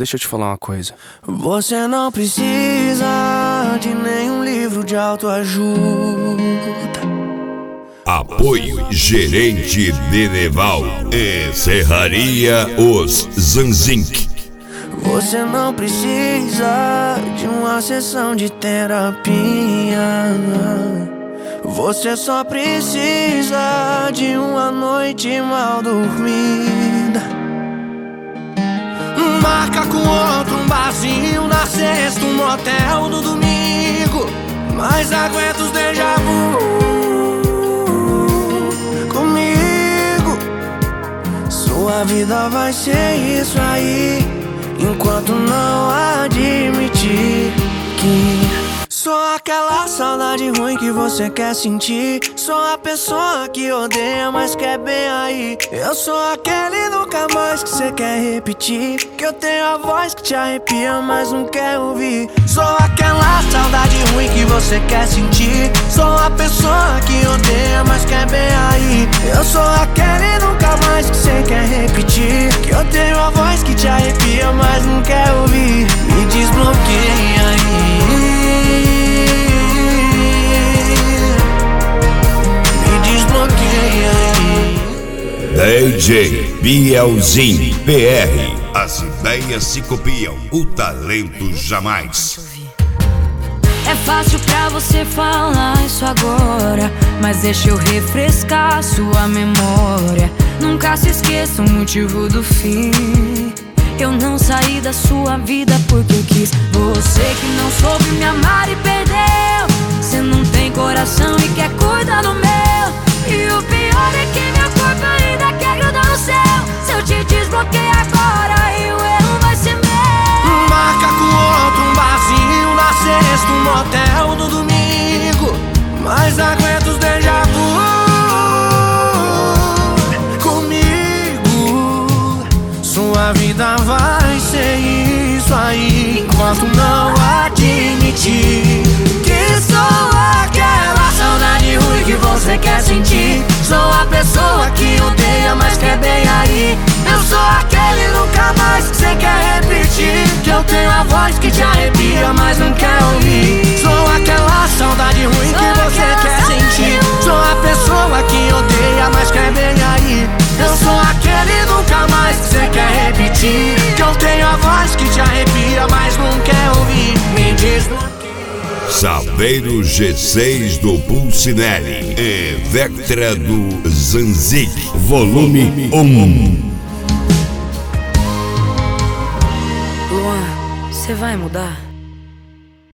deixa eu te falar uma coisa. Você não precisa de nenhum livro de autoajuda. Apoio Gerente Deneval e Serraria Os Zanzinc. Você não precisa de uma sessão de terapia. Você só precisa de uma noite mal dormida. Marca com outro um barzinho na sexta, um motel no domingo. Mas aguenta os déjà vu comigo. Sua vida vai ser isso aí, enquanto não admitir que sou aquela saudade ruim que você quer sentir. Sou a pessoa que odeia, mas quer bem aí. Eu sou aquele nunca mais que você quer repetir. Que eu tenho a voz que te arrepia, mas não quer ouvir. Sou aquela saudade ruim que você quer sentir. Sou a pessoa que odeia, mas quer bem aí. Eu sou aquele nunca mais que você quer repetir. Que eu tenho a voz que te arrepia, mas não quer ouvir. Me desbloqueia aí. DJ Bielzinho PR. As ideias se copiam, o talento jamais. É fácil pra você falar isso agora, mas deixa eu refrescar sua memória. Nunca se esqueça o motivo do fim. Eu não saí da sua vida porque eu quis. Você que não soube me amar e perdeu. Você não tem coração e quer cuidar do meu. E o pior é que meu corpo ainda quer grudar no céu. Se eu te desbloqueio agora, e o erro vai ser meu. Marca com outro um barzinho na sexta, um motel no domingo. Mas aguenta os déjà vu comigo. Sua vida vai ser isso aí, enquanto não admitir que sou aquela saudade ruim que você quer sentir. Sou a pessoa que odeia, mas quer bem aí. Eu sou aquele nunca mais que você quer repetir. Que eu tenho a voz que te arrepia, mas não quer ouvir. Sou aquela saudade ruim que você quer sentir. Sou a pessoa que odeia, mas quer bem aí. Eu sou aquele nunca mais que você quer repetir. Que eu tenho a voz que te arrepia, mas não quer ouvir. Me desbloqueia. Saveiro G6 do Pulcinelli e Vectra do Zanzic, volume 1. Luan, você vai mudar?